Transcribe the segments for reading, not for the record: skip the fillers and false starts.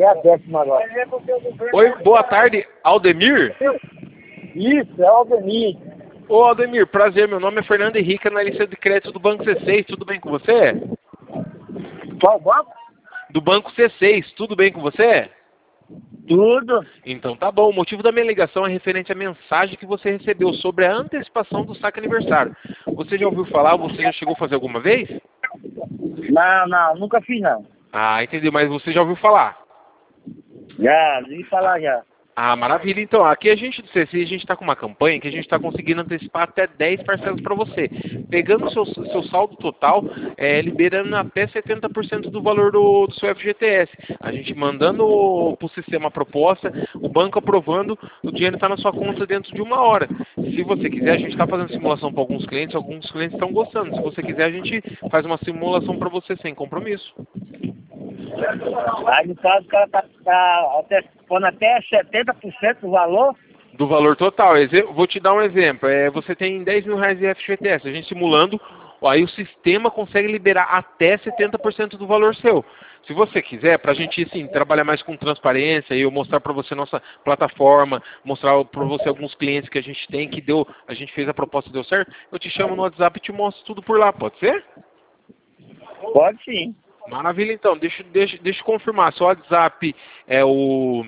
é a 10ª agora. Oi, boa tarde, Aldemir? Isso, é o Aldemir. Ô, Aldemir, prazer, meu nome é Fernando Henrique, analista de crédito do Banco C6, tudo bem com você? Qual banco? Do Banco C6, tudo bem com você? Tudo. Então tá bom, o motivo da minha ligação é referente à mensagem que você recebeu sobre a antecipação do saque aniversário. Você já ouviu falar, você já chegou a fazer alguma vez? Não, nunca fiz não. Ah, entendi, mas você já ouviu falar? Já, vi falar já. Ah, maravilha. Então, aqui a gente do CC, a gente está com uma campanha que a gente está conseguindo antecipar até 10 parcelas para você. Pegando o seu saldo total, liberando até 70% do valor do seu FGTS. A gente mandando para o sistema a proposta, o banco aprovando, o dinheiro está na sua conta dentro de 1 hora. Se você quiser, a gente está fazendo simulação para alguns clientes estão gostando. Se você quiser, a gente faz uma simulação para você sem compromisso. Aí no caso o cara tá pondo até 70% do valor. Do valor total. Vou te dar um exemplo. Você tem 10 mil reais de FGTS. A gente simulando, aí o sistema consegue liberar até 70% do valor seu. Se você quiser, para a gente assim, trabalhar mais com transparência e eu mostrar para você nossa plataforma, mostrar para você alguns clientes que a gente tem, a gente fez a proposta e deu certo, eu te chamo no WhatsApp e te mostro tudo por lá, pode ser? Pode sim. Maravilha, então. Deixa eu confirmar. Seu WhatsApp é o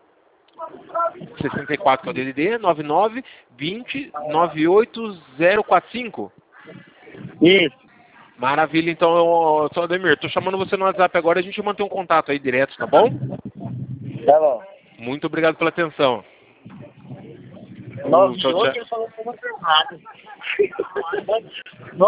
64, que é o DDD, 99 20 98045. Isso. Maravilha, então, seu Ademir, tô chamando você no WhatsApp agora, a gente mantém um contato aí direto, tá bom? Tá bom. Muito obrigado pela atenção. 98, Tchau, tchau. ele falou que eu não errado.